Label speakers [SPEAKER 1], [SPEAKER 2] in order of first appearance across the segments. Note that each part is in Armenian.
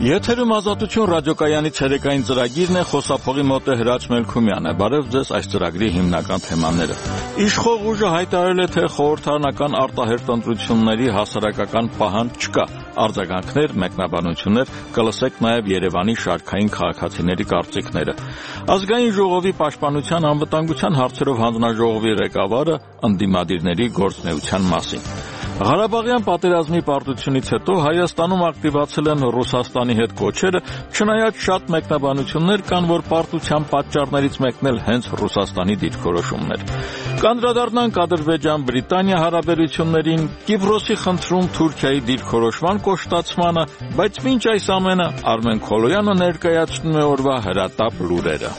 [SPEAKER 1] Եթերում Ազատություն ռադիոկայանի ցերեկային ծրագիրն է, խոսափողի մոտ է Հրաչ Մելքումյանը։ Բարև ձեզ այս ծրագրի հիմնական թեմաները։ Իշխող ուժը հայտարարել է, թե խորհրդարանական արտահերթ ընտրությունների հասարակական պահանջ չկա։ Արձագանքներ, մեկնաբանություններ, կլսեք նաև Երևանի շարքային քաղաքացիների կարծիքները։ Ազգային ժողովի պաշտպանության անվտանգության հարցերով հանձնաժողովի ղեկավարը ընդդիմադիրների գործունեության մասին։ Ղարաբաղյան պատերազմի պարտությունից հետո Հայաստանում ակտիվացել են Ռուսաստանի հետ կոչերը, չնայած շատ մեկնաբանություններ կան, որ պարտության պատճառներից մեկն էլ հենց Ռուսաստանի դիրքորոշումներ։ Կանդրադառնանք Ադրբեջան-Բրիտանիա հարաբերություններին, Կիպրոսի խնդրում Թուրքիայի դիրքորոշման կոշտացմանը, բայց մինչ այս ամենը Արմեն Քոլոյանը ներկայացնում է օրվա հրատապ լուրերը։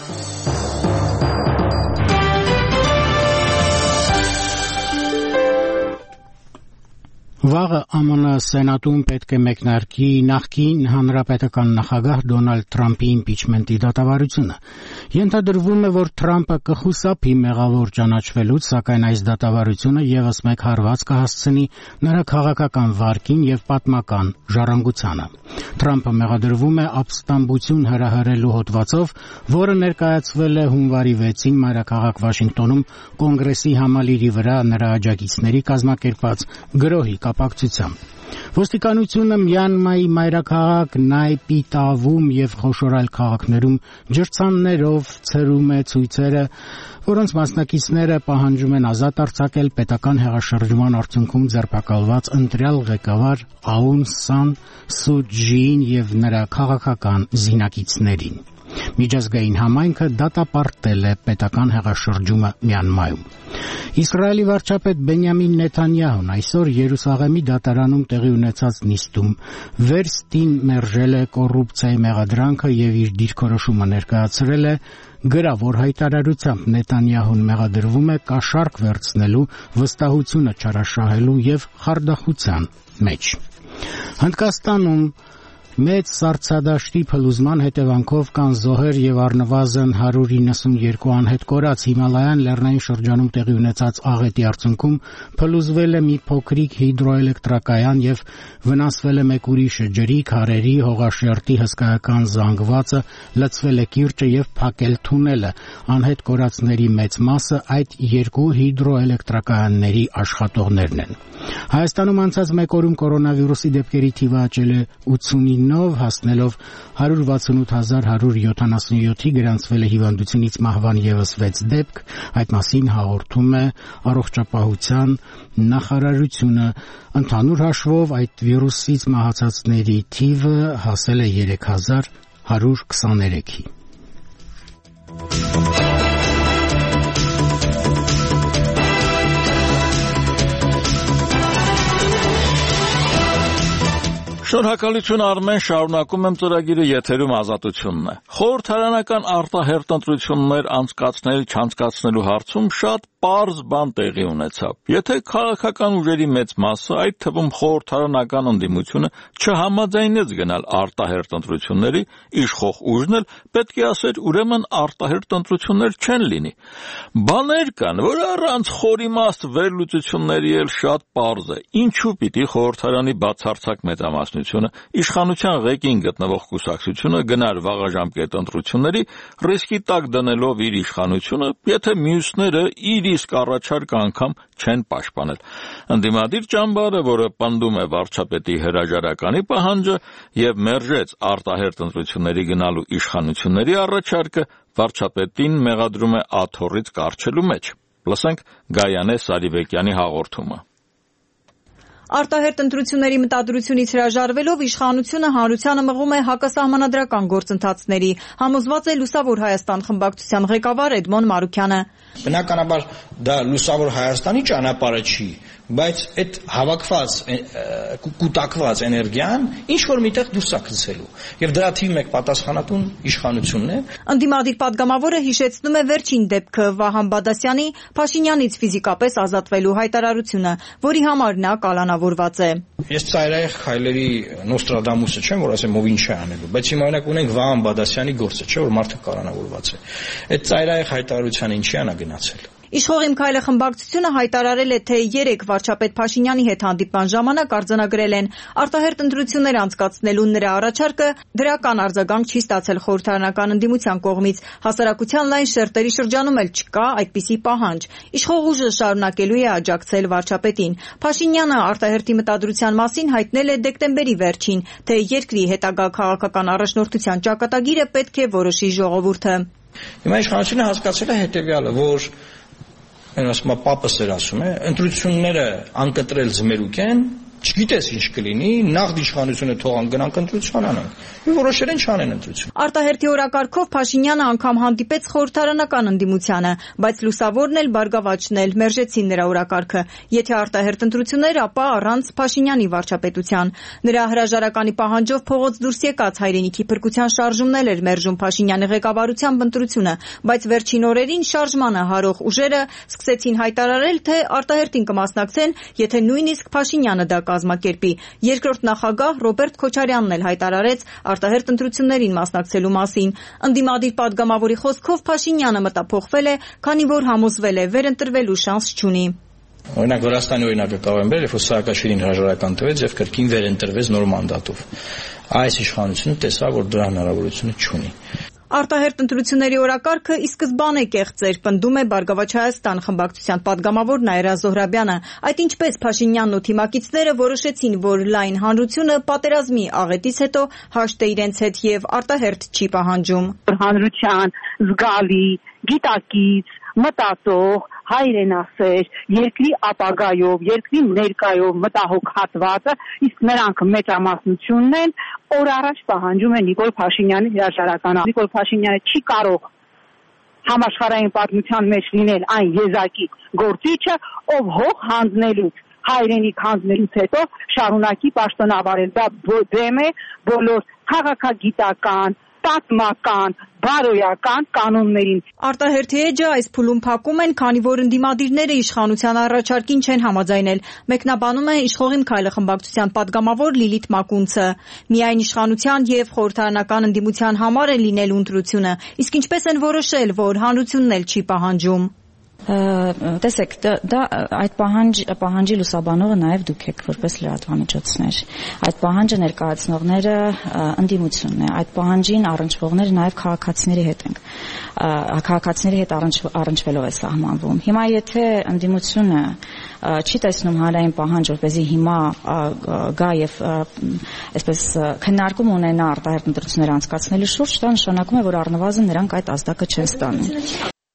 [SPEAKER 2] Վաղը ԱՄՆ Սենատում պետք է մեկնարկի նախկին հանրապետական նախագահ Դոնալդ Թրամփի իմպիչմենտի դատավարությունը։ Ենթադրվում է, որ Թրամփը կխուսափի մեղավոր ճանաչվելուց, սակայն այս դատավարությունը եւս մեկ հարված կհասցնի նրա քաղաքական վարկին եւ պատմական ժառանգությանը։ Թրամփը մեղադրվում է ապստամբություն հրահրելու հոդվածով, որը ներկայացվել է հունվարի 6-ին մայրաքաղաք Վաշինգտոնում կոնգրեսի համալիրի վրա նրա աջակիցների կազմակերպած գրոհի կապակցությամբ։ Ոստիկանությունը Մյանմայի մայրաքաղաք Նայպիտավում եւ խոշոր այլ քաղաքներում ջրցաններով ցրում է ցույցերը, որոնց մասնակիցները պահանջում են ազատ արձակել պետական հեղաշրջման արդյունքում ձերբակալված ընտրյալ ղեկավար Աուն Սան Սու Ջիին եւ նրա քաղաքական զինակիցներին։ Միջազգային համայնքը դատապարտել է պետական հեղաշրջումը Մյանմայում։ Իսրայելի վարչապետ Բենյամին Նեթանյահուն այսօր Երուսաղեմի դատարանում տեղի ունեցած նիստում վերստին մերժել է կոռուպցիայի մեղադրանքը եւ իր դիրքորոշումը ներկայացրել է գրավոր հայտարարությամբ։ Նեթանյահուն մեղադրվում է կաշառք վերցնելու, վստահությունը չարաշահելու եւ խարդախության մեջ։ Հնդկաստանում մեծ սառցադաշտի փլուզման հետևանքով կան զոհեր եւ առնվազն 192 անհետ կորած։ Հիմալայան լեռնային շրջանում տեղի ունեցած աղետի արդյունքում փլուզվել է մի փոքրիկ հիդրոէլեկտրակայան եւ վնասվել է մեկ ուրիշը։ Ջրի, քարերի, հողաշերտի հսկայական զանգվածը, լցվել է կիրճը եւ փակել թունելը։ Անհետ կորածների մեծ մասը այդ երկու հիդրոէլեկտրակայանների աշխատողներն են։ Հայաստանում անցած մեկ օրում կորոնավիրուսի դեպքերի թիվը աճել է 89-ով, հասնելով 168,177-ի, գրանցվել է հիվանդությունից մահվան եւս 6 դեպք։ Այդ մասին հաղորդում է Առողջապահության նախարարությունը։ Ընդհանուր հաշվով այդ վիրուսից մահացածների թիվը հասել է 3123-ի։
[SPEAKER 1] Շնորհակալություն Արմեն, շարունակում եմ ծրագիրը, եթերում Ազատությունն է։ Խորհրդարանական արտահերթ ընտրություններ անցկացնել չանցկացնելու հարցում շատ պարզ բան տեղի ունեցավ։ Եթե քաղաքական ուժերի մեծ մասը, այդ թվում խորհրդարանական ընդդիմությունը, չհամաձայնեց գնալ արտահերթ ընտրությունների, իշխող ուժն էլ պետք է ասեր, ուրեմն արտահերթ ընտրություններ չեն լինի։ Բաներ կան, որ առանց խորիմաստ վերլուծությունների էլ շատ պարզ է։ Ինչու պիտի խորհրդարանի բացարձակ մեծամասնությունը, իշխանության ղեկին գտնվող կուսակցությունը գնար վաղաժամկետ ընտրությունների, ռիսկի տակ դնելով իր իշխանությունը, եթե մյուսները իր իսկ առաջարկ անգամ չեն պաշտպանել։ Ընդդիմադիր ճամբարը, որը պնդում է վարչապետի հրաժարականի պահանջը եւ մերժեց արտահերթ ընտրությունների գնալու իշխանությունների առաջարկը, վարչապետին մեղադրում է աթոռից կառչելու մեջ։ Լսենք Գայանե Սարիբեկյանի հաղորդումը։
[SPEAKER 3] Արտահերթ ընտրությունների մտադրությունից հրաժարվելով իշխանությունը հանրությանը մղում է հակասահմանադրական գործընթացների, համոզված է Լուսավոր Հայաստան խմբակցության ղեկավար Էդմոն Մարուքյանը։
[SPEAKER 4] Բնականաբար դա Լուսավոր Հայաստանի ճանապարհը չի, բայց այդ հավաքված կուտակված էներգիան ինչ որ միտեղ դուրս է գցելու եւ դրա թիվ մեկ պատասխանատուն իշխանությունն է։
[SPEAKER 3] Ընդդիմադիր պատգամավորը հիշեցնում է վերջին դեպքը Վահան Բադասյանի Փաշինյանից ֆիզիկապես ազատվելու հայտարարությունը, որի համար նա կալանավորված է։
[SPEAKER 4] Ես ծայրահեղ քայլերի Նոստրադամուսը չեմ, որ ասեմ ով ինչ է անելու, բայց հիմա օրինակ ունենք Վահան Բադասյանի գործը, չէ՞ որ մարդը կալանավորված է։ Այդ ծայրահեղ հայտարարության ինչի է նա գնացել։
[SPEAKER 3] Իշխող Իմ քայլը խմբակցությունը հայտարարել է, թե 3 վարչապետ Փաշինյանի հետ հանդիպման ժամանակ արձանագրել են արտահերթ ընտրություններ անցկացնելու նրա առաջարկը դրական արձագանք չի ստացել խորհրդարանական ընդդիմության կողմից։ Հասարակության լայն շերտերի շրջանում էլ չկա այդպիսի պահանջ։ Իշխող ուժը շարունակելու է աջակցել վարչապետին։ Փաշինյանը արտահերթի մտադրության մասին հայտնել է դեկտեմբերի վերջին, թե երկրի հետագա քաղաքական առաջնորդության ճակատագիրը պետք է որոշի ժողովուրդը։
[SPEAKER 4] Հիմա իշխանությունը հասկացել է հետևյալը, որ ասում է պապս էր ասում է, ընտրությունները անկտրել զմերուկ են, չգիտես ինչ կլինի, նախ իշխանությունը թողան գնանք ընտրություն անենք։ Ու որոշել են չանեն ընտրություն։
[SPEAKER 3] Արտահերթի օրակարգով Փաշինյանը անգամ հանդիպեց խորհրդարանական ընդդիմությանը, բայց լուսավորն էլ բարգավաճն էլ մերժեցին նրա օրակարգը։ Եթե արտահերթ ընտրություններ, ապա առանց Փաշինյանի վարչապետության։ Նրա հրաժարականի պահանջով փողոց դուրս եկած հայրենիքի փրկության շարժումն էլ էր մերժում Փաշինյանի ղեկավարությամբ ընտրությունը, բայց վերջին օրերին շարժմանը հարող ուժերը սկսեցին հայտարարել, թե արտահերթին կմասնակցեն, եթե նույնիսկ Փաշինյանը դա կազմակերպի։ Երկրորդ նախագահ Ռոբերտ Քոչարյանն էլ հայտարարեց արտահերթ ընտրություններին մասնակցելու մասին։ Ընդդիմադիր պատգամավորի խոսքով Փաշինյանը մտափոխվել է, քանի որ համոզվել է վերընտրվելու շանս չունի։
[SPEAKER 4] Օրինակ Վրաստանի օրինակը կարող եմ բերել, երբ Սաակաշվիլին հրաժարական տվեց եւ կրկին վերընտրվեց նոր մանդատով։ Այս իշխանությունը տեսավ, որ դրա հնարավորությունը չունի։
[SPEAKER 3] Արտահերթ ընտրությունների օրակարգը ի սկզբանե կեղծ էր, պնդում է Բարգավաճ Հայաստան խմբակցության պատգամավոր Նաիրա Զոհրաբյանը։ Այդ ինչպես Փաշինյանն ու թիմակիցները որոշեցին, որ լայն հանրությունը պատերազմի աղետից հետո հաշտ է իրենց հետ եւ արտահերթ չի պահանջում։
[SPEAKER 5] Հանրության զգալի, գիտակից, մտածող, հայրենասեր, երկրի ապագայով, երկրի ներկայով մտահոգ հատվածը, իսկ նրանք մեծամասնությունն են, օր առաջ պահանջում են Նիկոլ Փաշինյանի հրաժարականը։ Նիկոլ Փաշինյանը չի կարող համաշխարհային պատմության մեջ լինել այն եզակի գործիչը, ով հող հանձնելուց, հայրենիք հանձնելուց հետո շարունակի պաշտոնավարել։ Դա դեմ է բոլոր քաղաքագիտական, պատմական, բարոյական կանոններին։
[SPEAKER 3] Արտահերթի էջը այս փուլում փակում են, քանի որ ընդդիմադիրները իշխանության առաջարկին չեն համաձայնել։ Մեկնաբանում է Իշխող Իմ քայլը խմբակցության պատգամավոր Լիլիթ Մակունցը։ Միայն իշխանության եւ խորհրդարանական ընդդիմության համար է լինելու ընտրությունը, իսկ ինչպես են որոշել, որ հանրությունն էլ չի պահանջում։
[SPEAKER 6] Տեսեք, դա այդ պահանջի լուսաբանողը նաև դուք եք որպես լրատվամիջոցներ։ Այդ պահանջը ներկայացնողները ընդդիմությունն է։ Այդ պահանջին առնչվողները նաև քաղաքացիների հետ ենք։ Քաղաքացիների հետ առնչվելով է սահմանվում։ Հիմա եթե ընդդիմությունը չի տեսնում հանրային պահանջ, որպեսզի հիմա գա եւ այսպես քննարկում ունենա արտահերթ ընտրություններ անցկացնելու շուրջ, դա նշանակում է, որ առնվազն նրանք այդ ազդակը չեն ստանում։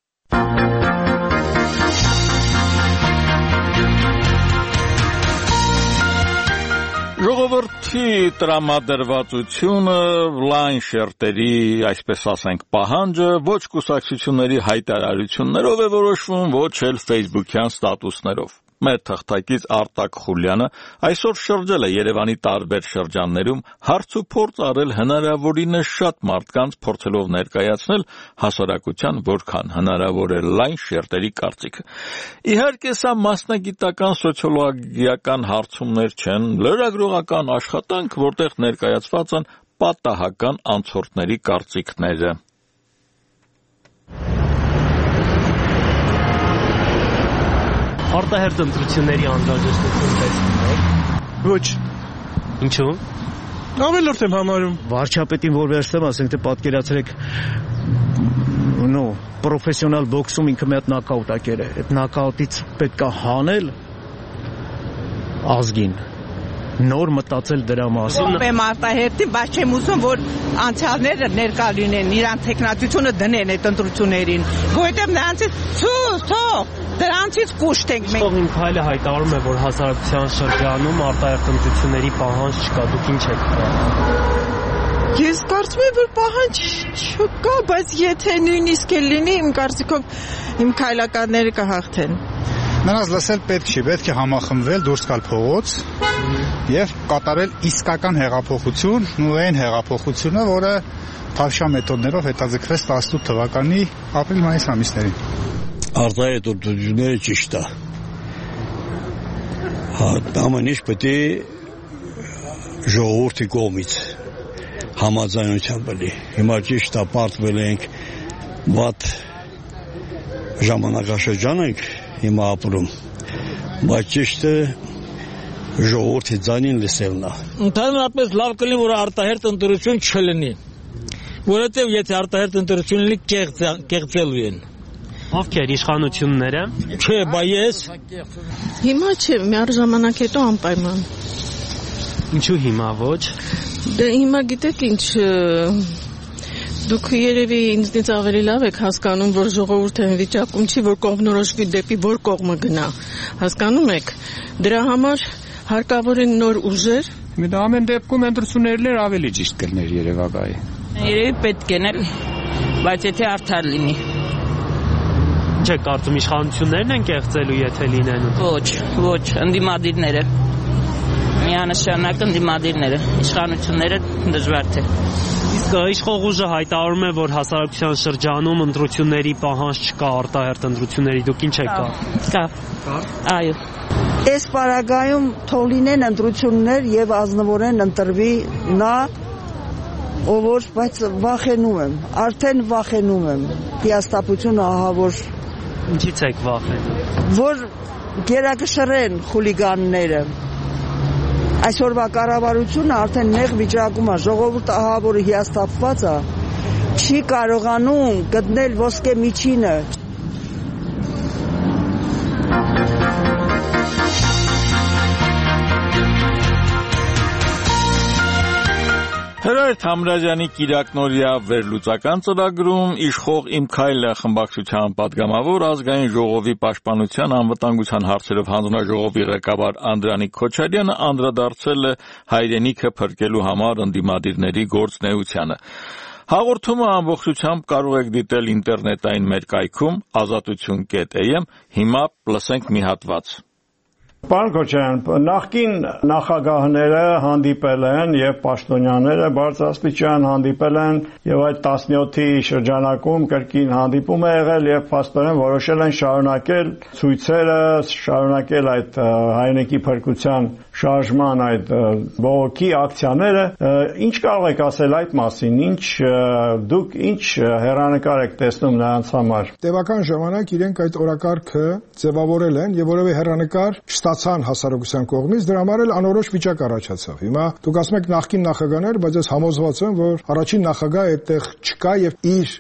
[SPEAKER 1] Ժողովրդի տրամադրվածությունը, լայն շերտերի, այսպես ասենք, պահանջը ոչ կուսակցությունների հայտարարություններով է որոշվում, ոչ էլ Facebook-յան ստատուսներով։ Մեր թղթակից Արտակ Խուլյանը այսօր շրջել է Երևանի տարբեր շրջաններում, հարց ու փորձ արել հնարավորինս շատ մարդկանց, փորձելով ներկայացնել հասարակության որքան հնարավոր է լայն շերտերի կարծիքը։ Իհարկե, սա մասնագիտական սոցիոլոգիական հարցումներ չեն, լրագրողական աշխատանք, որտեղ ներկայացված են պատահական անցորդների կարծիքները։
[SPEAKER 7] Արտահերթ ընտրությունների անհրաժեշտություն տեսնում եք։ Ոչ։ Ինչու՞։ Ավելորդ եմ համարում։
[SPEAKER 8] Վարչապետին որ վերցնեմ, ասենք թե պատկերացրեք պրոֆեսիոնալ բոքսում ինքը մի հատ նոկաուտ ակեր է։ Այդ նոկաուտից պետքա հանել ազգին։ Նոր մտածել դրա մասին։
[SPEAKER 5] Ով եմ արտահերթի, բայց չեմ ուզում, որ անցյալները ներկա լինեն, իրանց տեխնատությունը դնեն այդ ընտրություններին։ Որովհետև նրանցից թող դրանցից կուշտ ենք մենք։
[SPEAKER 7] Իմ քայլը հայտարարում է, որ հասարակության շրջանում արտահերթ ընտրությունների պահանջ չկա, դուք ինչ եք կարծում։
[SPEAKER 9] Ես կարծում եմ, որ պահանջ չկա, բայց եթե նույնիսկ էլ լինի, իմ կարծիքով իմ քայլականները կհաղթեն։
[SPEAKER 10] Նրանց լսել պետք չի, պետք է համախմբվել, դուրս գալ փողոց եւ կատարել իսկական հեղափոխություն, ու այն հեղափոխությունը, որը Թավշյա մեթոդներով հետաձգվեց 18 թվականի ապրիլ-մայիս ամիսներին։
[SPEAKER 11] Արտահերթ ընտրությունները ճիշտ է։ Ամեն ինչ պետք է ժողովրդի կողմից համաձայնությամբ լինի։ Հիմա ճիշտ է, պարտվել ենք վատ ժամանակաշրջան ենք հիմա ապրում, բայց ճիշտ է ժողովրդի ձայնին լսելն է։
[SPEAKER 1] Ընդհանրապես լավ կլինի, որ արտահերթ ընտրություն չլինի, որովհետև եթե արտահերթ ընտրություն լինի, կեղծելու են։
[SPEAKER 7] Ովքեր իշխանությունները։
[SPEAKER 1] Չէ, բա ես։
[SPEAKER 9] Հիմա չէ, միառժամանակ հետո անպայման։
[SPEAKER 7] Ինչու հիմա ոչ։
[SPEAKER 9] Դե հիմա գիտեք ինչ, դուք երևի ինձնից ավելի լավ եք հասկանում, որ ժողովուրդը վիճակում չի, որ կողմնորոշվի դեպի որ կողմը գնա։ Հասկանում եք։ Դրա համար հարկավոր են նոր ուժեր։
[SPEAKER 12] Դա ամեն դեպքում ընտրություններն ավելի ճիշտ կլներ Երևանայի։
[SPEAKER 13] Երևի պետք են էլ, բայց եթե արդար լինի։
[SPEAKER 7] Չէ, կարծում իշխանություններն են կեղծելու, եթե լինեն։
[SPEAKER 13] Ոչ, ընդդիմադիրները։ Միանշանակ ընդդիմադիրները, իշխանությունները դժվար թե։
[SPEAKER 7] Իսկ իշխող ուժը հայտարարում է, որ հասարակության շրջանում ընտրությունների պահանջ չկա, արտահերթ ընտրությունների, դուք ինչ եք
[SPEAKER 13] Կա։ Այո։
[SPEAKER 14] Այս պարագայում թող լինեն ընտրություններ եւ ազնվորեն ընտրվի նա, ով որ, բայց վախենում եմ, արդեն վախենում եմ։ Հիասթափությունը ահա որ
[SPEAKER 7] Ինչից եք վախենում։
[SPEAKER 14] Որ գերակշռեն խուլիգանները։ Այսօրվա կառավարությունը արդեն նեղ վիճակում է, ժողովուրդը ահա որ հիասթափված է, չի կարողանում գտնել ոսկե միջինը։
[SPEAKER 1] Հրայր Թամրազյանի կիրակնօրյա վերլուծական ծրագրում իշխող «Իմ քայլը» խմբակցության պատգամավոր ազգային ժողովի պաշտպանության անվտանգության հարցերով հանձնաժողովի ղեկավար Անդրանիկ Քոչարյանը անդրադարձել է հայրենիքը փրկելու համար ընդդիմադիրների գործունեությանը։ Հաղորդումը ամբողջությամբ կարող եք դիտել ինտերնետային մեր կայքում azatutun.am, հիմա լսենք մի հատված։
[SPEAKER 15] Պարոն Քոչարյան, նախկին նախագահները հանդիպել են եւ պաշտոնյաները բարձրաստիճան հանդիպել են եւ այդ 17-ի շրջանակում կրկին հանդիպում է եղել եւ փաստորեն որոշել են շարունակել ցույցերը, շարունակել այդ հայրենիքի փրկության շարժման այդ բողոքի ակցիաները։ Ինչ կարող եք ասել այդ մասին, դուք ինչ հեռանկար եք տեսնում նրանց համար։
[SPEAKER 16] Տևական ժամանակ իրենք այդ օրակարգը ձևավորել են եւ որևէ հեռանկար ստացան հասարակության կողմից, դրա համար էլ անորոշ վիճակ առաջացավ։ Հիմա դուք ասում եք նախկին նախագահներ, բայց ես համոզված եմ, որ առաջին նախագահը այդտեղ չկա եւ իր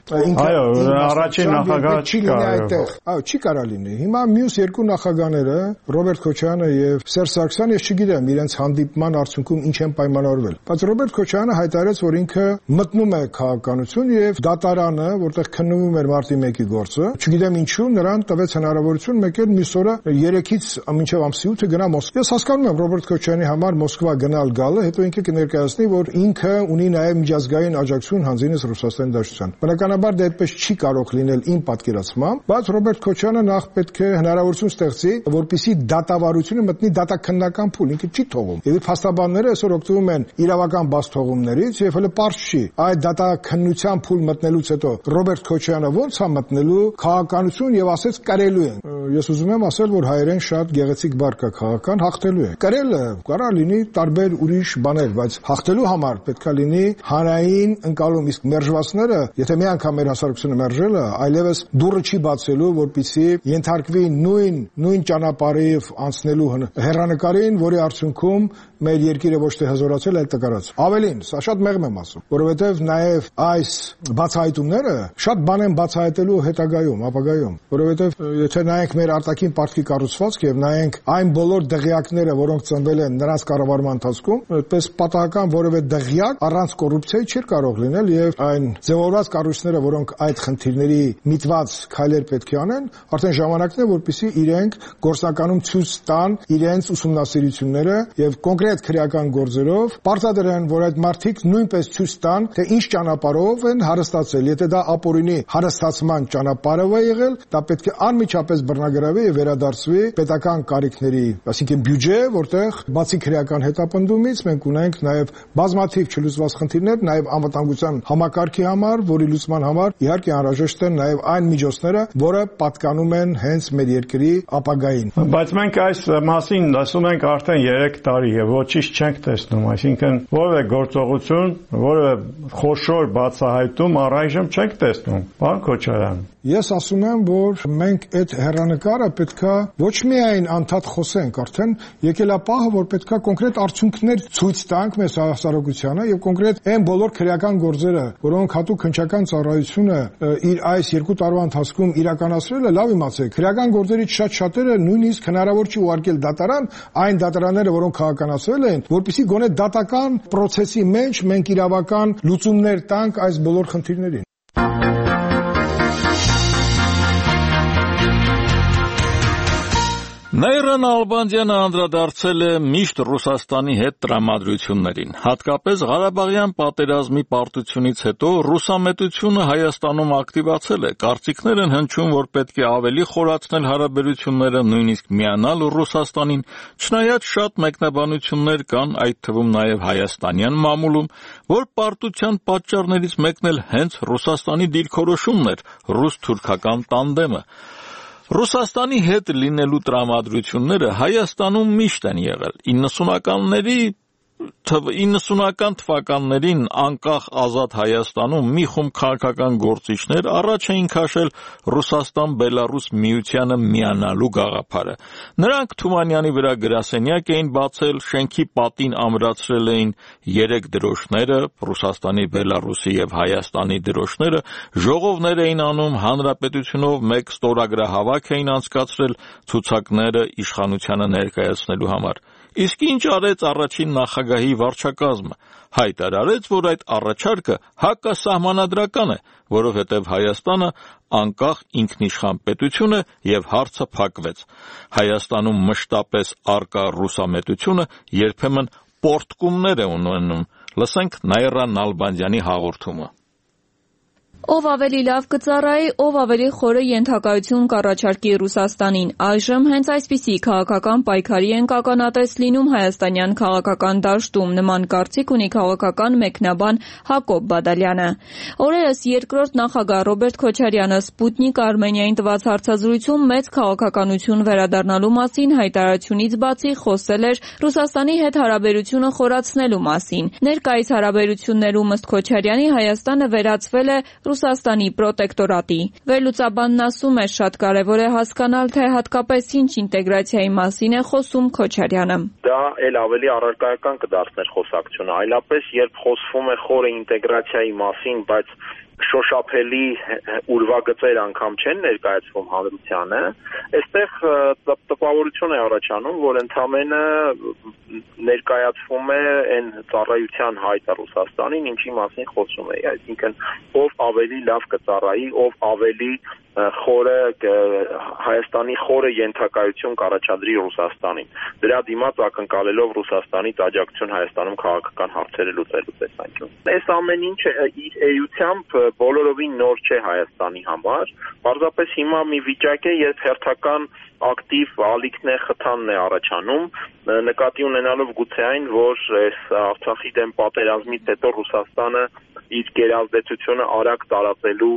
[SPEAKER 15] առաջին նախագահը չկա այդտեղ։
[SPEAKER 16] Այո, չի կարա լինի։ Հիմա մյուս երկու նախագահները, Ռոբերտ Քոչարյանը եւ Սերժ Սարգսյանը, ես չգիտեմ իրենց հանդիպման արդյունքում ինչ են պայմանավորվել։ Բայց Ռոբերտ Քոչարյանը հայտարարեց, որ ինքը մտնում է քաղաքականություն եւ դատարանը, որտեղ քննվում էր մարտի 1-ի գործը, չգիտեմ ինչու նրան տվեց հնարավորություն մեկ էլ մյուս օրը 3-ից մինչեւ ամսի 8-ը գնա Մոսկվա։ Ես հասկանում եմ Ռոբերտ Քոչարյանի համար Մոսկվա գնալ գալը, հետո ինքը կներկայացնի, որ ինքը ունի նաեւ միջազգային աջակցություն հանձինես Ռուսաստանի Դաշնության։ Բնականաբար դա այդպես չի կարող լինել իմ պատկերացմամբ, բայց Ռոբերտ Քոչարյանը նախ պետք է հնարավորություն ստեղծի, որպեսզի դատավարությունը մտնի դատաքննական փուլ, ինքը չի թողում։ Եվ փաստաբանները այսօր օգտվում են իրավական բացթողումներից եւ հələ པարզ չի այդ դատաքննության փուլ մտնելուց հետո Ռոբերտ Քոչարյանը ո՞նց է մտնելու քաղաքականություն եւ ասեց կարելու է։ Ես ուզում եմ ասել, որ հայերեն շատ գեղեցիկ բառ կա քաղաքական, հաղթելու է։ Կարելը կարա լինի տարբեր ուրիշ բաներ, բայց հաղթելու համար պետքա լինի հանրային ընկալում, իսկ մերժվածները, եթե մի անգամ մեր հասարակությունը մերժել է, այլևս դուռը չի բացելու, որպեսզի ենթարկվի նույն ճանապարհով անցնելու հեռանկարին, որի արդյունքում մեր երկիրը ոչ թե հզորացել, այլ տկարացել։ Ավելին, սա շատ մեղմ եմ ասում, որովհետև նաև այս բացահայտումները շատ բան են բացահայտելու հետագայում, ապագայում, որովհետև եթե նայենք մեր արտաքին պարտքի կառուցվածքը եւ նայենք այն բոլոր դղյակները, որոնք ծնվել են նրանց կառավարման ընթացքում, այդպես պատահական որևէ դղյակ առանց կոռուպցիայի չի կարող լինել եւ այն ձևավորված կառույցները, որոնք այդ խնդիրների միտված քայլեր պետք է անեն, արդեն ժամանակն է, որպեսզի իրենք գործնականում ցույց տան իրենց ուսումնասիրությունները եւ կոնկրետ քրեական գործերով պարտադրեն, որ այդ մարդիկ նույնպես ցույց տան, թե ինչ ճանապարհով են հարստացել։ Եթե դա ապօրինի հարստացման ճանապարհով է եղել, դա պետք է անմիջապես բռնագրավի եւ վերադարձվի պետական կարիքների, այսինքն բյուջե, որտեղ բացի քրեական հետապնդումից մենք ունենք նաեւ բազմաթիվ չլուծված խնդիրներ, նաեւ անվտանգության համակարգի համար, որի լուծման համար իհարկե անհրաժեշտ են նաեւ այն միջոցները, որը պատկանում են հենց մեր երկրի ապագային։
[SPEAKER 15] Բայց մենք այս մասին ասում ենք արդեն 3 տարի եւ ոչինչ չենք տեսնում, այսինքն որևէ գործողություն, որևէ խոշոր բացահայտում առայժմ չենք տեսնում, պարոն Քոչարյան։
[SPEAKER 16] Ես ասում եմ, որ մենք այդ հեռանկարը պետքա ոչ միայն անդադ խոսենք, արդեն եկել է պահը, որ պետքա կոնկրետ արդյունքներ ցույց տանք մեզ հասարակությանը եւ կոնկրետ այն բոլոր քրեական գործերը, որոնք հատուկ քննչական ծառայությունը իր այս 2 տարվա ընթացքում իրականացրել է, լավ իմացեք, քրեական գործերից շատ-շատերը նույնիսկ հնարավոր չի ուղարկել դատարան, այն դատարանները, որոնք քաղաքականացվել են, որպեսզի գոնե դատական process-ի մեջ մենք իրավական լուծումներ տանք այս բոլոր խնդիրներին։
[SPEAKER 1] Նաիրա Նալբանդյանը անդրադարձել է միշտ Ռուսաստանի հետ տրամադրություններին, հատկապես Ղարաբաղյան պատերազմի պարտությունից հետո ռուսամետությունը Հայաստանում ակտիվացել է, կարծիքներ են հնչում, որ պետք է ավելի խորացնել հարաբերությունները, նույնիսկ միանալ Ռուսաստանին, չնայած շատ մեկնաբանություններ կան, այդ թվում նաև հայաստանյան մամուլում, որ պարտության պատճառներից մեկն էլ հենց Ռուսաստանի դիրքորոշումն էր, ռուս-թուրքական տանդեմը։ Ռուսաստանի հետ լինելու տրամադրությունները Հայաստանում միշտ են եղել։ 90-ական թվականներին անկախ ազատ Հայաստանում մի խումբ քաղաքական գործիչներ առաջ էին քաշել Ռուսաստան-Բելարուս միությանը միանալու գաղափարը։ Նրանք Թումանյանի վրա գրասենյակ էին բացել, շենքի պատին ամրացրել էին 3 դրոշները, Ռուսաստանի, Բելարուսի եւ Հայաստանի դրոշները, ժողովներ էին անում, հանրապետությունով մեկ ստորագրահավաք էին անցկացրել ցուցակները իշխանությանը ներկայացնելու համար։ Իսկ ինչ արեց առաջին նախագահի վարչակազմը, հայտարարեց, որ այդ առաջարկը հակասահմանադրական է, որովհետև Հայաստանը անկախ ինքնիշխան պետություն է եւ հարցը փակվեց։ Հայաստանում մշտապես արկա ռուսամետությունը երբեմն պորտկումներ է ունենում։ Լսենք Նաիրա Նալբանդյանի հաղորդումը։
[SPEAKER 17] Ով ավելի լավ կծառայի, ով ավելի խորը ենթակայություն կառաջարկի Ռուսաստանին։ Այժմ հենց այսպիսի քաղաքական պայքարի են ականատես լինում հայաստանյան քաղաքական դաշտում։ Նման կարծիք ունի քաղաքական մեկնաբան Հակոբ Բադալյանը։ Օրերս երկրորդ նախագահ Ռոբերտ Քոչարյանը Սպուտնիկ Արմենիային տված հարցազրույցում մեծ քաղաքականություն վերադառնալու մասին հայտարարությունից բացի խոսել էր Ռուսաստանի հետ հարաբերությունը խորացնելու մասին։ Ներկայիս հարաբերություններում ըստ Քոչարյանի Հայաստանը վերածվել է Ռուսաստանի պրոտեկտորատի։ Վերլուծաբանն ասում է, շատ կարևոր է հասկանալ, թե հատկապես ինչ ինտեգրացիայի մասին է խոսում Քոչարյանը։
[SPEAKER 18] Դա էլ ավելի առարկայական կդարձներ խոսակցությունը, այլապես երբ խոսվում է խորը ինտեգրացիայի մասին, բայց շոշափելի ուրվագծեր անգամ չեն ներկայացվում հանրությանը, այստեղ տպավորություն է առաջանում, որ ընդամենը ներկայացվում է այն ծառայության հայտը Ռուսաստանին, ինչի մասին խոսում է, այսինքն ով ավելի լավ կծառայի, ով ավելի խորը Հայաստանի խորը ենթակայություն կառաջադրի Ռուսաստանին։ Դրա դիմաց ակնկալելով Ռուսաստանից աջակցություն Հայաստանում քաղաքական հարցերը լուծելու տեսանկյունից։ Այս ամեն ինչը իր էությամբ բոլորովին նոր չէ Հայաստանի համար, պարզապես հիմա մի վիճակ է, երբ հերթական ակտիվ ալիքն է, խթանն է առաջանում, նկատի ունենալով գուցե այն, որ այս Արցախի դեմ պատերազմից հետո Ռուսաստանը իր գերազդեցությունը արագ տարածելու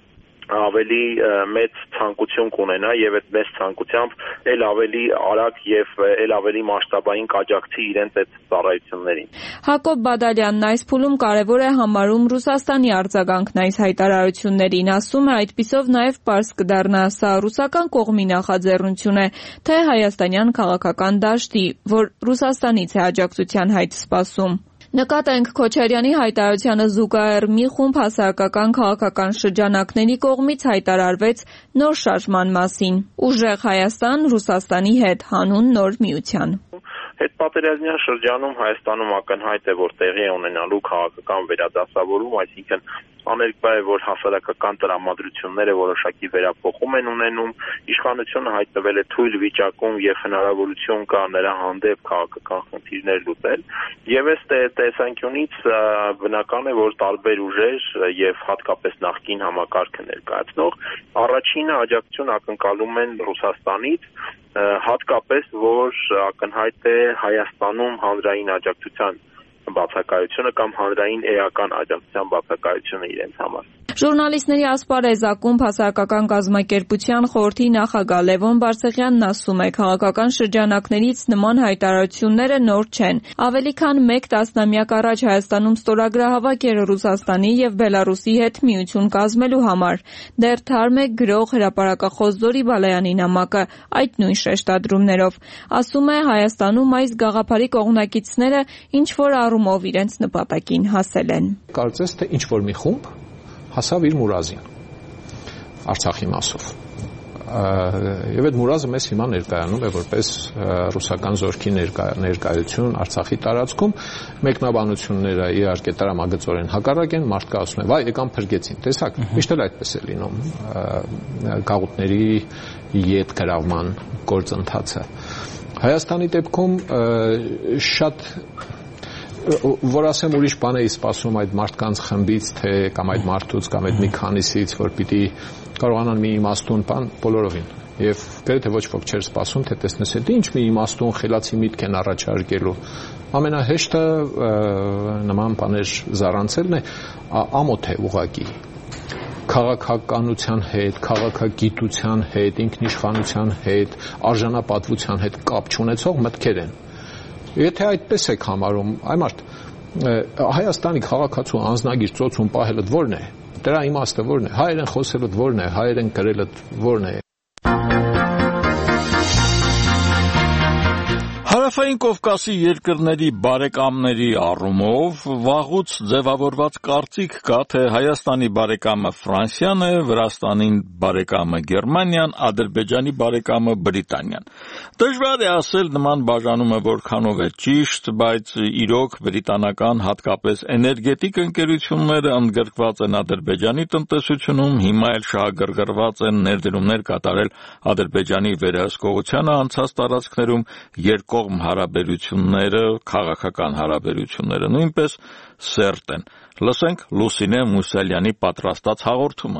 [SPEAKER 18] ավելի մեծ ցանկություն կունենա եւ այդ մեծ ցանկությամբ ել ավելի արագ եւ ել ավելի մասշտաբային կաջակցի իրենց այդ ծառայություններին։
[SPEAKER 17] Հակոբ Բադալյանն այս փուլում կարևոր է համարում Ռուսաստանի արձագանքն այս հայտարարություններին, ասում է, այդպիսով նաեւ պարզ կդառնա սա ռուսական կողմի նախաձեռնություն է, թե հայաստանյան քաղաքական դաշտի, որ Ռուսաստանից է աջակցության հայտ սպասում։ Նկատենք Քոչարյանի հայտարարությանը զուգահեռ մի խումբ հասարակական քաղաքական շրջանակների կողմից հայտարարվեց նոր շարժման մասին։ Ուժեղ Հայաստան Ռուսաստանի հետ հանուն նոր միության։
[SPEAKER 18] Հետպատերազմյան շրջանում Հայաստանում ակնհայտ է, որ տեղի է ունենալու քաղաքական վերադասավորում, այսինքն աներկբա է, որ հասարակական տրամադրությունները որոշակի վերափոխում են ունենում, իշխանությունը հայտնվել է թույլ վիճակում եւ հնարավորություն կա նրա հանդեպ քաղաքական խնդիրներ լուծել, եւ այս տեսանկյունից բնական է, որ տարբեր ուժեր եւ հատկապես նախկին համակարգը ներկայացնող առաջինը աջակցություն ակնկալում են Ռուսաստանից, հատկապես որ ակնհայտ է Հայաստանում հանրային աջակցության բացակայությունը կամ հանրային էական աջակցության բացակայությունը իրենց համար։
[SPEAKER 17] Ժուրնալիստների ասպարեզ ակումբ հասարակական կազմակերպության խորհրդի նախագահ Լևոն Բարսեղյանն ասում է, քաղաքական շրջանակներից նման հայտարարությունները նոր չեն։ Ավելի քան 1 տասնամյակ առաջ Հայաստանում ստորագրահավաք էր Ռուսաստանի եւ Բելարուսի հետ միություն կազմելու համար։ Դեռ թարմ է գրող հրապարակախոս Զորի Բալայանի նամակը այդ նույն շեշտադրումներով։ Ասում է, Հայաստանում այս գաղափարի կողմնակիցները ինչ որ առումով իրենց նպատակին հասել են։
[SPEAKER 19] Կարծես թե ինչ որ մի խումբ հասավ իր մուրազին Արցախի մասով։ Եվ այդ մուրազը մեզ հիմա ներկայանում է որպես ռուսական զորքի ներկայություն Արցախի տարածքում, մեկնաբանությունները իհարկե տրամագծորեն հակառակ են, մարդկա ասում են, վայ, եկան փրկեցին, տեսակ, միշտ էլ այդպես է լինում գաղութների ետ գրավման գործընթացը։ Հայաստանի դեպքում շատ որ ասեմ ուրիշ բան էի սպասում այդ մարդկանց խմբից, թե կամ այդ մարդուց կամ այդ մի քանիսից, որ պիտի կարողանան մի իմաստուն բան բոլորովին։ Եվ գրեթե ոչ ոք չէր սպասում, թե տեսնես այդ ինչ մի իմաստուն խելացի միտք են առաջարկելու։ Ամենահեշտը նման բաներ զառանցելն է, ամոթ է ուղղակի։ Քաղաքականության հետ, քաղաքագիտության հետ, ինքնիշխանության հետ, արժանապատվության հետ կապ չունեցող մտքեր են։ Եթե այդպես եք համարում, այ մարդ, Հայաստանի քաղաքացու անձնագիր ծոցում պահելդ որն է, դրա իմաստը որն է, հայերեն խոսելդ որն է, հայերեն գրելդ որն է։
[SPEAKER 1] Հարավային Կովկասի երկրների բարեկամների առումով վաղուց ձևավորված կարծիք կա, թե Հայաստանի բարեկամը Ֆրանսիան է, Վրաստանի բարեկամը Գերմանիան, Ադրբեջանի բարեկամը Բրիտանիան։ Դժվար է ասել նման բաժանումը որքանով է ճիշտ, բայց իրոք բրիտանական հատկապես էներգետիկ ընկերությունները ընդգրկված են Ադրբեջանի տնտեսությունում, հիմա էլ շահագրգռված են ներդրումներ կատարել Ադրբեջանի վերահսկողությանը անցած տարածքներում երկկողմ հարաբերությունները, քաղաքական հարաբերությունները նույնպես սերտ են։ Լսենք Լուսինե Մուսալյանի պատրաստած հաղորդումը։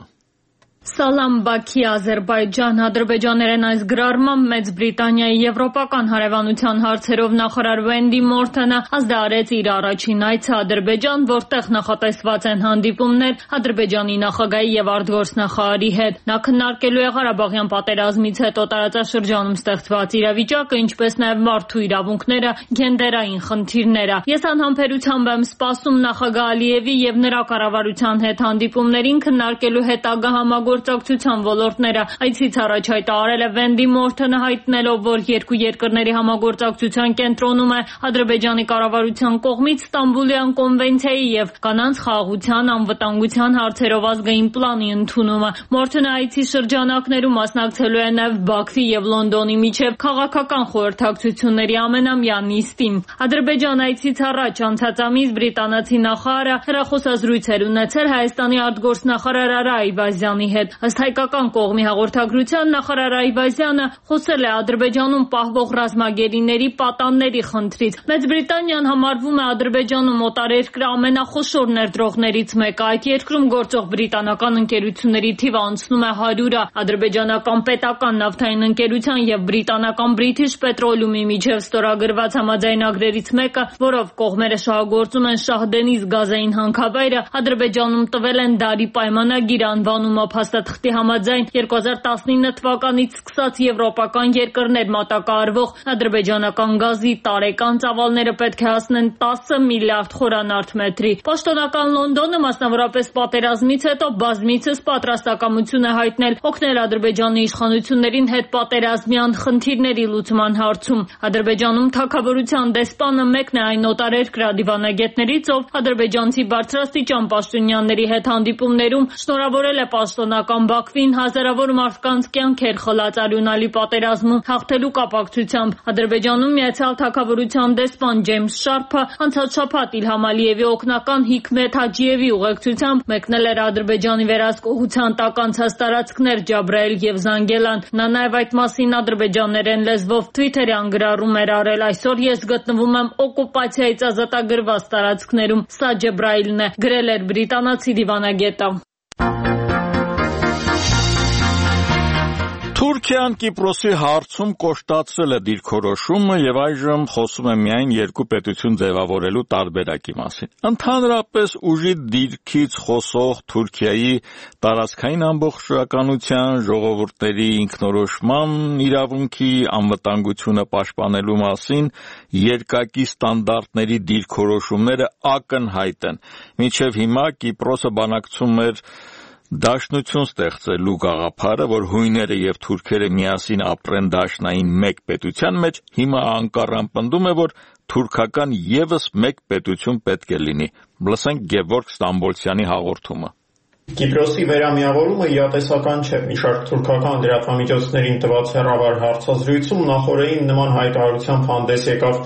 [SPEAKER 17] Սալամ Բաքի, Ադրբեջան, ադրբեջաներեն այս գրառմամբ Մեծ Բրիտանիայի եվրոպական հարևանության հարցերով նախարար Վենդի Մորթոնը ազդարեց իր առաջին այցը Ադրբեջան, որտեղ նախատեսված են հանդիպումներ Ադրբեջանի նախագահի եւ արտգործնախարարի հետ։ Նա քննարկելու է Ղարաբաղյան պատերազմից հետո տարածաշրջանում ստեղծված իրավիճակը, ինչպես նաեւ մարդու իրավունքները, գենդերային խնդիրները։ Ես անհամբերությամբ եմ սպասում նախագահ Ալիևի եւ նրա կառավարության հետ հանդիպումներին քննարկելու հետագա համագործակցության ոլորտները։ Այցից առաջ հայտարարել է Վենդի Մորթոնը, հայտնելով, որ երկու երկրների համագործակցության կենտրոնում է Ադրբեջանի կառավարության կողմից Ստամբուլյան կոնվենցիայի եւ կանանց խաղաղության, անվտանգության հարցերով ազգային պլանի ընդունումը։ Մորթոնը այցի շրջանակներում մասնակցելու է նաեւ Բաքվի եւ Լոնդոնի միջև քաղաքական խորհրդակցությունների ամենամյա նիստին։ Ադրբեջան այցից առաջ անցած ամիս բրիտանացի նախարարը հեռախոսազրույց էր ունեցել Հայաստանի արտգործնախարար Արա Այվազյանի հետ։ Ըստ հայկական կողմի հաղորդագրության նախարար Այվազյանը խոսել է Ադրբեջանում պահվող ռազմագերիների պատանների խնդրից։ Մեծ Բրիտանիան համարվում է Ադրբեջանում օտարերկրյա ամենախոշոր ներդրողներից մեկը։ Այդ երկրում գործող բրիտանական ընկերությունների թիվը անցնում է 100-ը։ Ադրբեջանական պետական նավթային ընկերության եւ բրիտանական British Petroleum-ի միջև ստորագրված համաձայնագրերից մեկը, որով կողմերը շահագործում են Շահդենիզ գազային հանքավայրը, Ադրբեջանում տվել են դարի պայմանագիր անվանումով փաստաթղթի համաձայն 2019 թվականից սկսած եվրոպական երկրներ մատակարարվող ադրբեջանական գազի տարեկան ծավալները պետք է հասնեն 10 միլիարդ խորանարդ մետրի։ Պաշտոնական Լոնդոնը մասնավորապես պատերազմից հետո բազմիցս պատրաստակամություն է հայտնել օգնել Ադրբեջանի իշխանություններին հետպատերազմյան խնդիրների լուծման հարցում։ Ադրբեջանում թագավորության դեսպանը մեկն է այն օտարերկրյա դիվանագետներից, ով ադրբեջանցի բարձրաստիճան պաշտոնյաների հետ հանդիպումներում շնորհավորել է պաշտոնական Բաքվին հազարավոր մարդկանց կյանքեր խլած արյունալի պատերազմում հաղթելու կապակցությամբ։ Ադրբեջանում Միացյալ Թագավորության դեսպան Ջեյմս Շարփը անցած շաբաթ Իլհամ Ալիևի օգնական Հիկմեթ Հաջիևի ուղեկցությամբ մեկնել էր Ադրբեջանի վերահսկողության տակ անցած տարածքներ Ջաբրայել եւ Զանգելան։ Նա նաեւ այդ մասին ադրբեջաներեն լեզվով Twitter-յան գրառում էր արել. «Այսօր ես գտնվում եմ օկուպացիայից ազատագրված տարածքներում, սա Ջաբրայելն է», գրել էր բրիտանացի դիվանագետը։
[SPEAKER 1] Թուրքիան Կիպրոսի հարցում կոշտացրել է դիրքորոշումը եւ այժմ խոսում է միայն երկու պետություն ձևավորելու տարբերակի մասին։ Ընդհանրապես ուժի դիրքից խոսող Թուրքիայի տարածքային ամբողջականության, ժողովուրդների ինքնորոշման իրավունքի, անվտանգությունը պաշտպանելու մասին երկակի ստանդարտների դիրքորոշումները ակնհայտ են։ Մինչև հիմա Կիպրոսը բանակցում էր դաշնություն ստեղծելու գաղափարը, որ հույները եւ թուրքերը միասին ապրեն դաշնային մեկ պետության մեջ, հիմա Անկարան պնդում է, որ թուրքական եւս մեկ պետություն պետք է լինի։ Լսենք Գևորգ Ստամբոլցյանի հաղորդումը։
[SPEAKER 20] Կիպրոսի վերամիավորումը իրատեսական չէ։ Մի շարք թուրքական լրատվամիջոցներին տված հեռավար հարցազրույցում նախորդին նման հայտարարությամբ հանդես եկավ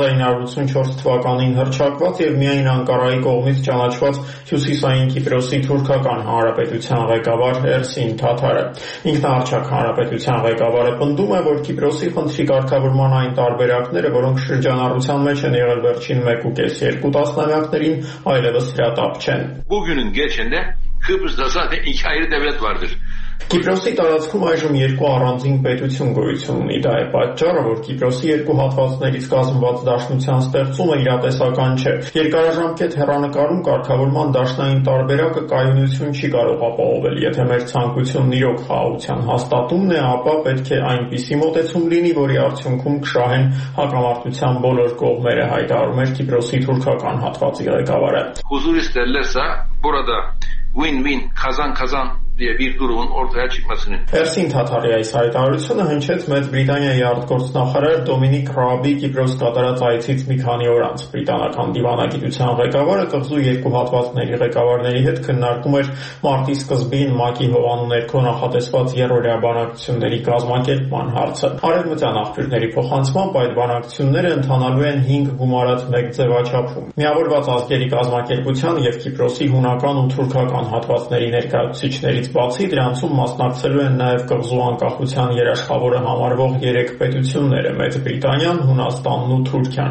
[SPEAKER 20] 1984 թվականին հռչակված եւ միայն Անկարայի կողմից ճանաչված Հյուսիսային Կիպրոսի թուրքական հանրապետության ղեկավար Էրսին Թաթարը։ Ինքնահռչակ հանրապետության ղեկավարը պնդում է, որ Կիպրոսի խնդրի կարգավորման այն տարբերակները, որոնք շրջանառության մեջ են եղել վերջին 1.5-2 տասնամյակներին, այլևս հրատապ չեն։
[SPEAKER 21] Bugünün geçinde Kıbrıs'ta zaten iki ayrı devlet vardır.
[SPEAKER 20] Կիպրոսի տարածքում այժմ երկու առանձին պետություն գոյություն ունի։ Դա է պատճառը, որ Կիպրոսի երկու հատվածներից կազմված դաշնության ստեղծումը իրատեսական չէ։ Երկարաժամկետ հեռանկարում կարգավորման դաշնային տարբերակը կայունություն չի կարող ապահովել։ Եթե մեր ցանկությունն իրոք խաղաղության հաստատումն է, ապա պետք է այնպիսի մոտեցում լինի, որի արդյունքում կշահեն հակամարտության բոլոր կողմերը, հայտարարում էր Կիպրոսի թուրքական հատվածի ղեկավարը։
[SPEAKER 21] Huzur isterlerse burada win-win kazan-kazan diye bir durumun ortaya çıkmasını.
[SPEAKER 20] Էրսին Թաթարի այս հայտարարությունը հնչեց Մեծ Բրիտանիայի արտգործնախարար Դոմինիկ Ռաբի Կիպրոս կատարած այցից մի քանի օր անց։ Բրիտանական դիվանագիտության ղեկավարը կղզու երկու հատվածների ղեկավարների հետ քննարկում էր մարտի սկզբին ՄԱԿ-ի հովանու ներքո նախատեսված երրորդյա բանակցությունների կազմակերպման հարցը։ Արևմտյան աղբյուրների փոխանցմամբ այդ բանակցությունները ընթանալու են 5 գումարած 1 ձևաչափում։ Միավորված ազգերի կազմակերպության եւ Կիպրոսի հունական ու թուրքական հատվածների ներկայացուցիչներից բացի դրանցում մասնակցելու են նաև կղզու անկախության երաշխավորը համարվող 3 պետությունները՝ Մեծ Բրիտանիան, Հունաստանն ու Թուրքիան։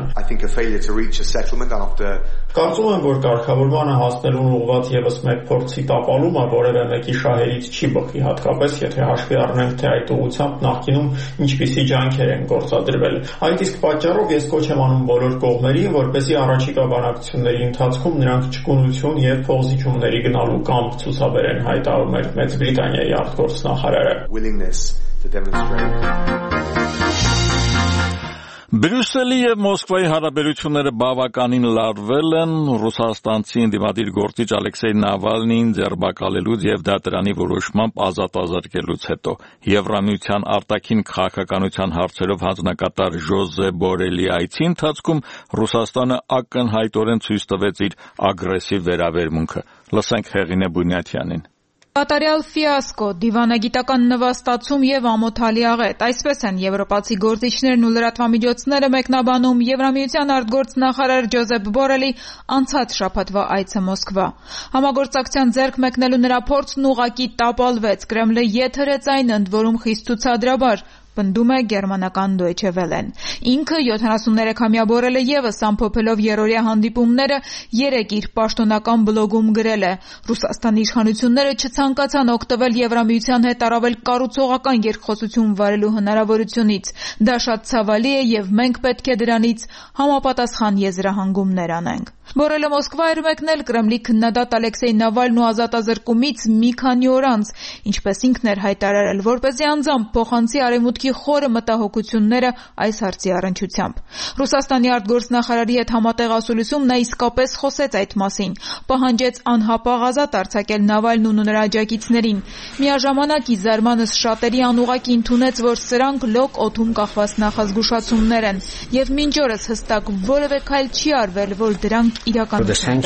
[SPEAKER 20] Կարծում եմ, որ կարգավորմանը հասնելուն ուղղված եւս մեկ փորձի տապալումը որևէ մեկի շահերից չի բխի, հատկապես եթե հաշվի առնենք, թե այդ ուղղությամբ նախկինում ինչպիսի ջանքեր են գործադրվել։ Այդ իսկ պատճառով ես կոչ եմ անում բոլոր կողմերին, որպեսզի առաջիկա բանակցությունների ընթացքում նրանք ճկունություն եւ փոխզիջումների գնալու կամք ցուցաբերեն, հայտարարում էր Մեծ Բրիտանիայի արտգործնախարարը։
[SPEAKER 1] Բրյուսելի եւ Մոսկվայի հարաբերությունները բավականին լարվել են ռուսաստանցի ընդդիմադիր գործիչ Ալեքսեյ Նավալնիին ձերբակալելուց եւ դատարանի որոշմամբ ազատ ազատելուց հետո Եվրամիության արտաքին քաղաքականության հարցերով հանձնակատար Ժոզե Բորելի այցի ընթացքում Ռուսաստանը ակնհայտորեն ցույց տվեց իր ագրեսիվ վերաբերմունքը։ Լսենք Հեղինե Բունյաթյանին։
[SPEAKER 22] Կատարյալ ֆիասկո, դիվանագիտական նվաստացում եւ ամոթալի աղետ։ Այսպես են եվրոպացի գործիչներն ու լրատվամիջոցները մեկնաբանում Եվրամիության արտգործնախարար Ջոզեփ Բորելի անցած շաբաթվա այցը Մոսկվա։ Համագործակցության ձեռք մեկնելու նրա փորձն ուղղակի տապալվեց։ Կրեմլը եթերեց այն, ընդ որում խիստ ցուցադրաբար, պնդում է գերմանական Deutsche Welle-ն։ Ինքը 73-ամյա Բորելը եւս ամփոփելով երրորդյա հանդիպումները երեկ իր պաշտոնական բլոգում գրել է. Ռուսաստանի իշխանությունները չցանկացան օգտվել Եվրամիության հետ առավել կառուցողական երկխոսություն վարելու հնարավորությունից։ Դա շատ ցավալի է եւ մենք պետք է դրանից համապատասխան եզրահանգումներ անենք։ Բորելը Մոսկվա էր մեկնել Կրեմլի քննադատ Ալեքսեյ Նավալն ու ազատազրկումից մի քանի օր անց, ինչպես ինքն էր հայտարարել, որպեսզի անձամբ փոխանցի արևմուտքի խորը մտահոգությունները այս հարցի առնչությամբ։ Ռուսաստանի արտգործնախարարի հետ համատեղ ասուլիսում նա իսկապես խոսեց այդ մասին, պահանջեց անհապաղ ազատ արձակել Նավալն ու նրա աջակիցներին։ Միաժամանակ ի զարմանս շատերի անուղակի ընդունեց, որ սրանք լոկ օդում կախված նախազգուշացումներ են, եւ մինչ օրս հստակ որևէ քայլ չի արվել, որ դրանք իրականություն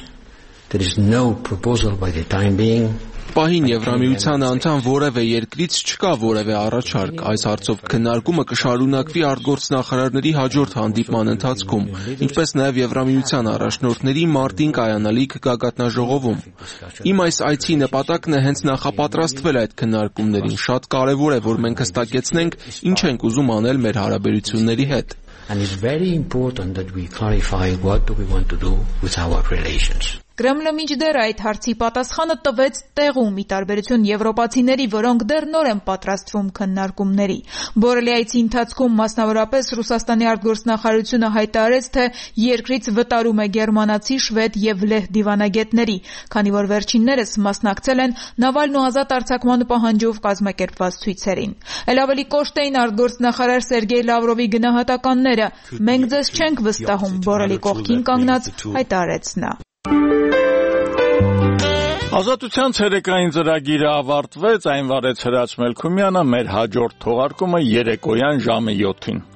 [SPEAKER 22] դառնան։
[SPEAKER 23] Պահին Եվրամիության անդամ որևէ երկրից չկա որևէ առաջարկ։ Այս հարցով քննարկումը կշարունակվի արտգործնախարարների հաջորդ հանդիպման ընթացքում, ինչպես նաև Եվրամիության առաջնորդների մարտին կայանալիք գագաթնաժողովում։ Իմ այս այցի նպատակն է հենց նախապատրաստվել այդ քննարկումներին։ Շատ կարևոր է, որ մենք հստակեցնենք, ինչ ենք ուզում անել մեր հարաբերությունների հետ։
[SPEAKER 22] And it's very important that we clarify what do we want to do with our relations. Կրեմլը մինչդեռ այդ հարցի պատասխանը տվեց տեղում՝ ի տարբերություն եվրոպացիների, որոնք դեռ նոր են պատրաստվում քննարկումների։ Բորելի այցի ընթացքում մասնավորապես Ռուսաստանի արտգործնախարարությունը հայտարարեց, թե երկրից վտարում է գերմանացի, շվեդ եւ լեհ դիվանագետների, քանի որ վերջիններս մասնակցել են Նավալնու ազատ արձակման պահանջով կազմակերպված ցույցերին։ Էլ ավելի կոշտ էին արտգործնախարար Սերգեյ Լավրովի գնահատականները։ Մենք ձեզ չենք վստահում, Բորելի կողքին կանգնած հայտարարեց նա։
[SPEAKER 1] Ազատության ցերեկային ծրագիրը ավարտվեց, այն վարեց Հրաչ Մելքումյանը, մեր հաջորդ թողարկումը երեկոյան ժամը 7-ին։